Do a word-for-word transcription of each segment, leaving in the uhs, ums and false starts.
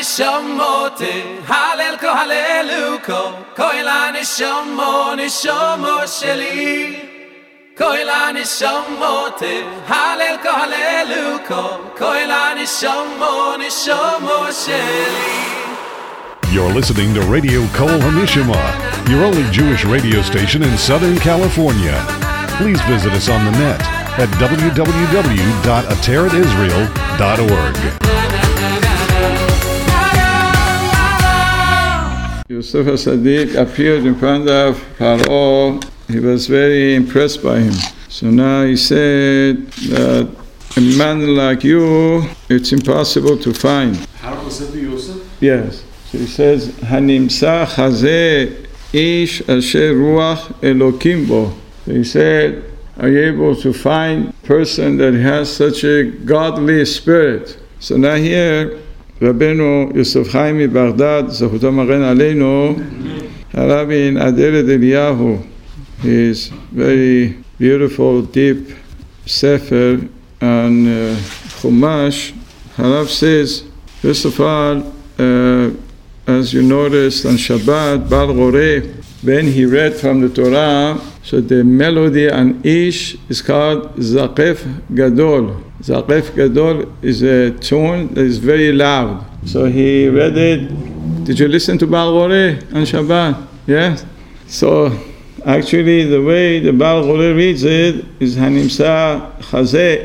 nishamote halel ko haleluko koila nishamo nishamo sheli koila nishamote halel ko haleluko koila nishamo nishamo sheli. You're listening to Radio Kol Hamishama, your only Jewish radio station in Southern California. Please visit us on the net at w w w dot ateret israel dot org. Yosef HaSadiq appeared in front of Paro. He was very impressed by him. So now he said that a man like you, it's impossible to find. How was it to Yosef? Yes. So he says, Hanimsa Chazeh Ish Asher Ruach Elokim Bo. So he said, are you able to find a person that has such a godly spirit? So now here, Rabbeinu Yosef Chaim Baghdad, Zachuto Magen Aleinu, Harabi in Aderet Eliyahu, his very beautiful, deep sefer on uh, Chumash, Harav says, first of all, uh, as you noticed on Shabbat, Bar Goreh, when he read from the Torah, so the melody on Ish is called Zaqef Gadol. Zaqef Gadol is a tune that is very loud. So he read it. Did you listen to Bar Goreh on Shabbat? Yes? So actually the way the Bar Goreh reads it is Hanimsa Chazeh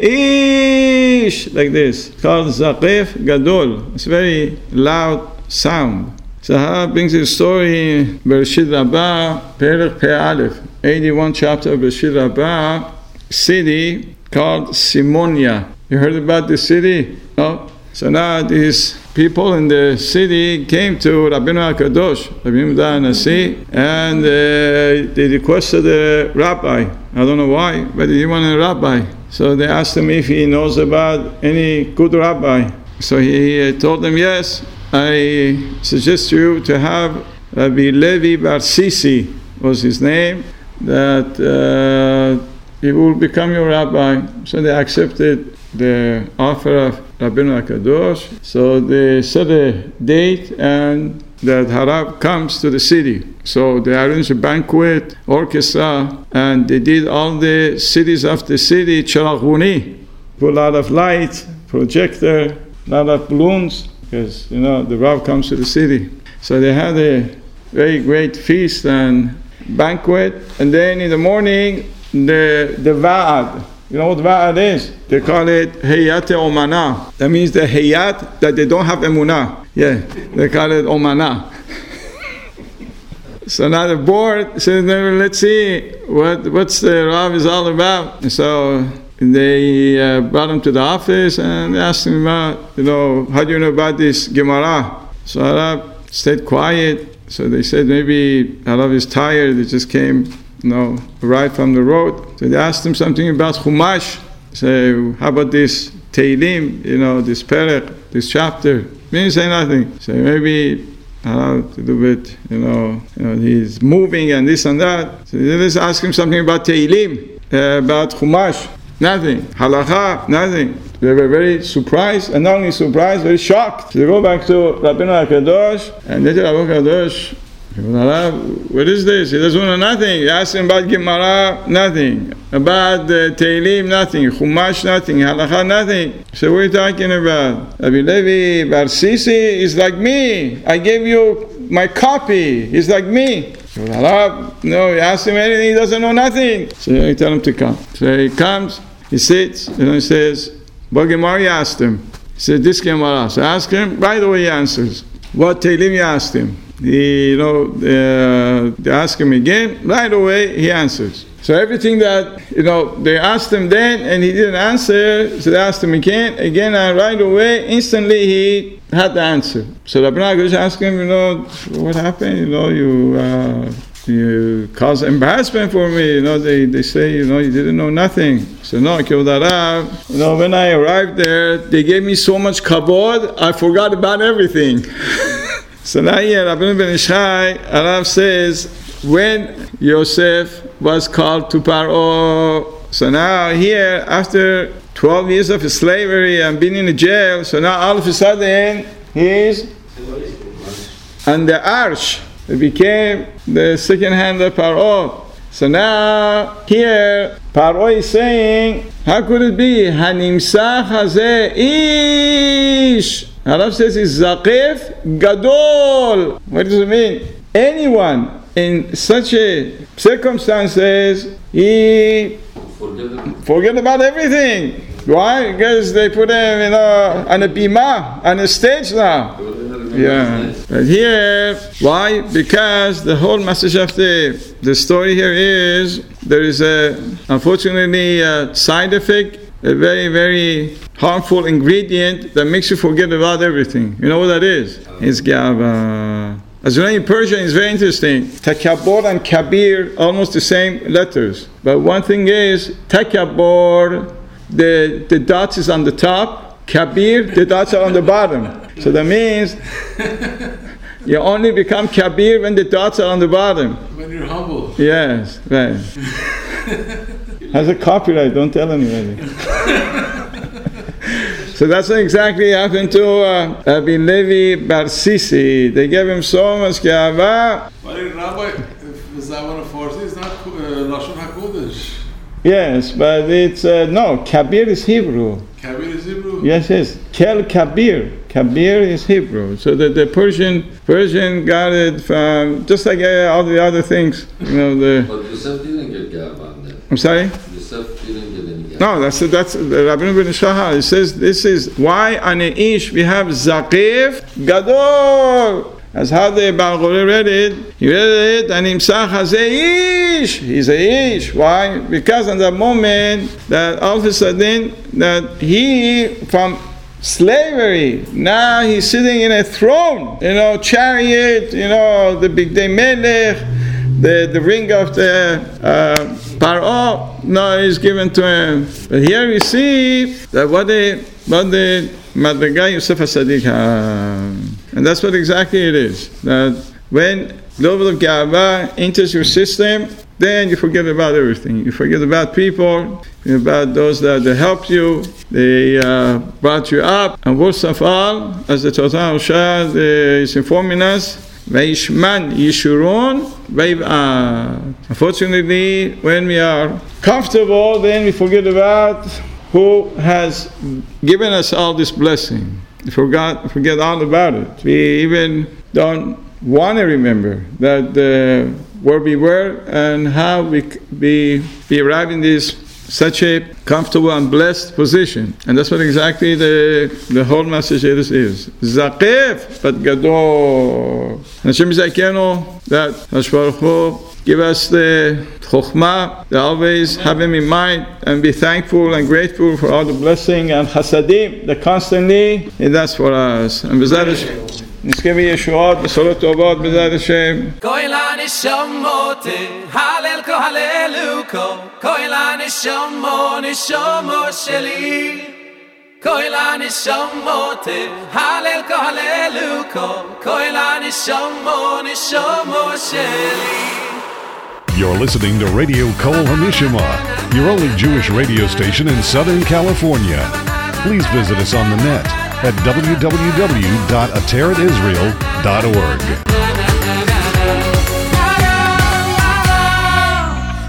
Ish, like this. It's called Zaqef Gadol. It's very loud sound. Sahara brings his story in Bereshit Rabbah, Perek Pei Aleph, eighty-one chapter of Bereshit Rabbah, city called Simonia. You heard about this city? No? So now these people in the city came to Rabbeinu HaKadosh, Rabbeinu Nasi, and uh, they requested a rabbi. I don't know why, but they wanted a rabbi. So they asked him if he knows about any good rabbi. So he uh, told them, yes, I suggest you to have Rabbi Levi Bar Sisi, was his name, that uh, he will become your rabbi. So they accepted the offer of Rabbeinu HaKadosh. So they set a date and that Harav comes to the city. So they arranged a banquet, orchestra, and they did all the cities of the city, Charaguni, put a lot of light, projector, a lot of balloons, because, you know, the Rav comes to the city. So they had a very great feast and banquet. And then in the morning, the the Va'ad, you know what Va'ad is? They call it Hayat Omana. That means the Hayat that they don't have Emunah. Yeah, they call it Omana. So now the board says, let's see what what's the Rav is all about. So they uh, brought him to the office and they asked him about, you know, how do you know about this Gemara? So Harav stayed quiet. So they said maybe Harav is tired. They just came, you know, right from the road. So they asked him something about Chumash. So how about this Teilim, you know, this Perek, this chapter? He didn't say nothing. So maybe Harav a little bit, you know, you know, he's moving and this and that. So they just asked him something about Teilim, uh, about Chumash. Nothing. Halakha, nothing. They were very surprised, and not only surprised, very shocked. So they go back to Rabbeinu HaKadosh, and they tell Rabbeinu HaKadosh, what is this? He doesn't know nothing. He asked him about Gemara, nothing. About the Teilim, nothing. Chumash, nothing. Halakha, nothing. So what are you talking about? Rabbi Levi Bar Sisi is like me. I gave you my copy. He's like me. No, you ask him anything, he doesn't know nothing. So you tell him to come. So he comes, he sits, and he says, what Gemara you asked him? He said, this Gemara. So ask him, right away he answers. What Teilim you asked him? He, you know, uh, they ask him again, right away he answers. So everything that, you know, they asked him then and he didn't answer, so they asked him again, again, and right away, instantly he had the answer. So Rabbi Nagosh asked him, you know, what happened? You know, you uh, you caused embarrassment for me. You know, they, they say, you know, you didn't know nothing. So no, Kivudarav, you know, when I arrived there, they gave me so much kavod, I forgot about everything. So now here, Rabbi Ben Ishai, Arav says, when Yosef was called to Paro, so now here, after twelve years of slavery and being in a jail, so now all of a sudden, he's And the arch, it became the second hand of Paro. So now here Paro is saying, how could it be? Hanimsa Hazeh Ish. Harav says it's Zaqif Gadol. What does it mean? Anyone in such a circumstances, he forget, forget about everything. Why? Because they put him, you know, on a bima, on a stage now. Yeah. But here, why? Because the whole message of the the story here is there is a unfortunately a side effect, a very very harmful ingredient that makes you forget about everything. You know what that is? It's gava. As you know, in Persian, it's very interesting. Takabbur and kabir, almost the same letters. But one thing is, takabbur, the, the dots is on the top. Kabir, the dots are on the bottom. So that means you only become kabir when the dots are on the bottom. When you're humble. Yes, right. Has a copyright, don't tell anybody. So that's what exactly happened to uh, Rabbi Levi Bar Sisi. They gave him so much gava. But Rabbi, if Zawan of Farsi is not uh, Lashon HaKodesh. Yes, but it's, uh, no, Kabir is Hebrew. Kabir is Hebrew? Yes, yes. Kel Kabir. Kabir is Hebrew. So the, the Persian Persian got it from, just like uh, all the other things. You know, the. But Yosef didn't get gava on that. I'm sorry? Yosef didn't get any gava. No, that's that's Rabbeinu ben Shahar. He says this is why on an ish we have Zaqif Gadol. As how the Baal Gori read it, he read it and Imsach Hazeh Ish. He's a Ish. Why? Because in that moment that all of a sudden that he from slavery, now he's sitting in a throne, you know, chariot, you know, the big day melech, the, the ring of the uh, Paro, no, is given to him. But here we see that what the what the Madriga Yosef HaSadik had. And that's what exactly it is. That when the level of Gava enters your system, then you forget about everything. You forget about people, about those that, that helped you, they uh, brought you up. And worst of all, as the Torah Ushad is informing us, Veishman Yishurun Veiv'at. Unfortunately, when we are comfortable, then we forget about who has given us all this blessing. We forgot, forget all about it. We even don't want to remember that uh, where we were and how we we, we arrived in this such a comfortable and blessed position. And that's what exactly the the whole message is. is. Zaqif, but Gadol. And Hashem Zakenu, that Hashbaruch Hu give us the chokhmah, to always have him in mind and be thankful and grateful for all the blessing and chasadim that constantly he does for us. And B'ezrat Hashem, nizke v'yeshuot, b'sorot tovot, B'ezrat Hashem. Kol hanishomot, halel ko halelu ko, kol hanishomot, nishomot sheli. Kol hanishomot, halel ko halelu ko, kol hanishomot, nishomot sheli. You're listening to Radio Kol HaNishama, your only Jewish radio station in Southern California. Please visit us on the net at w w w dot ateret israel dot org.